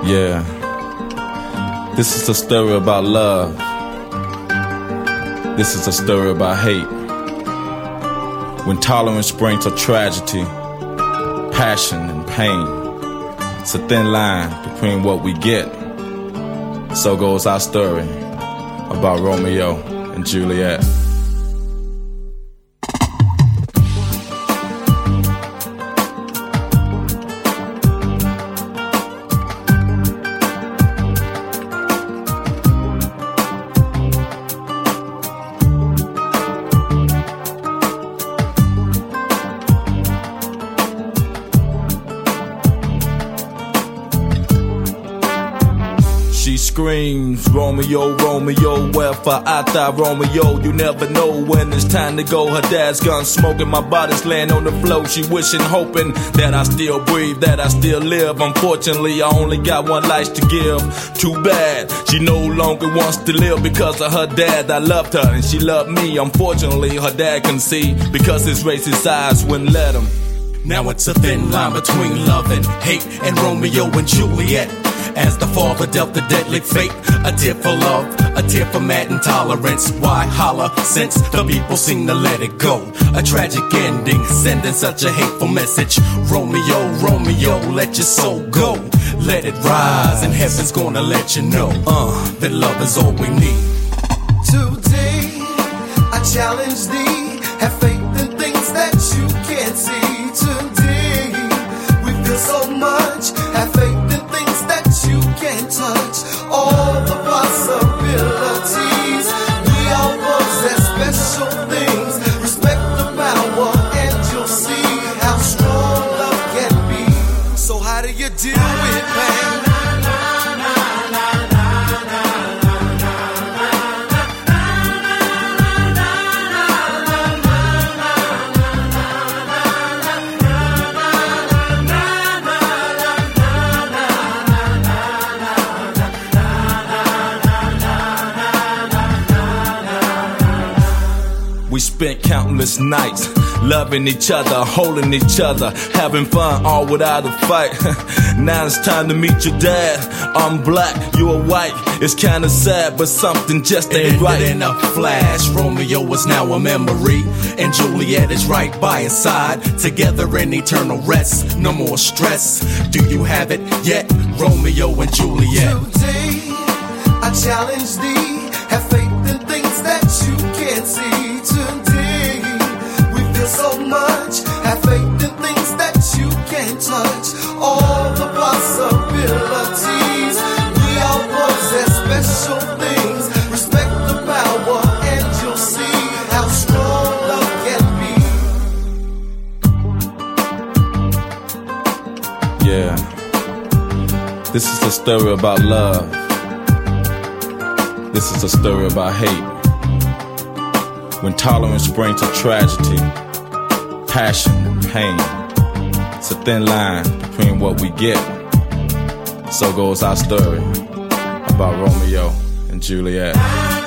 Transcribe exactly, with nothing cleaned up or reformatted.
Yeah, this is a story about love. This is a story about hate. When tolerance brings a tragedy, passion and pain, it's a thin line between what we get. So goes our story about Romeo and Juliet. She screams, Romeo, Romeo, wherefore art thou, Romeo? You never know when it's time to go. Her dad's gun smoking, my body's laying on the floor. She wishing, hoping that I still breathe, that I still live. Unfortunately, I only got one life to give. Too bad, she no longer wants to live because of her dad. I loved her and she loved me. Unfortunately, her dad can see because his racist eyes wouldn't let him. Now it's a thin line between love and hate, and Romeo and Juliet, as the father dealt the deadly fate. A tear for love, a tear for mad intolerance. Why holler since the people seem to let it go? A tragic ending, sending such a hateful message. Romeo, Romeo, let your soul go. Let it rise, and heaven's gonna let you know uh, that love is all we need. Today, I challenge thee, have faith in things that you can't see. Today, we feel so much, have faith in things that you can't touch. All the possibilities, we all possess special things. Respect the power and you'll see how strong love can be. So how do you deal with pain? We spent countless nights loving each other, holding each other, having fun, all without a fight. Now it's time to meet your dad. I'm black, you're white. It's kinda sad, but something just ain't right. In a flash, Romeo is now a memory, and Juliet is right by his side. Together in eternal rest, no more stress. Do you have it yet, Romeo and Juliet? Today, I challenge thee, have faith in things that you can't see. Today, we feel so much, have faith in things that you can't touch. All the possibilities, we all possess special things. Respect the power and you'll see how strong love can be. Yeah, this is a story about love. This is a story about hate. When tolerance brings a tragedy, passion and pain, it's a thin line between what we get. So goes our story about Romeo and Juliet.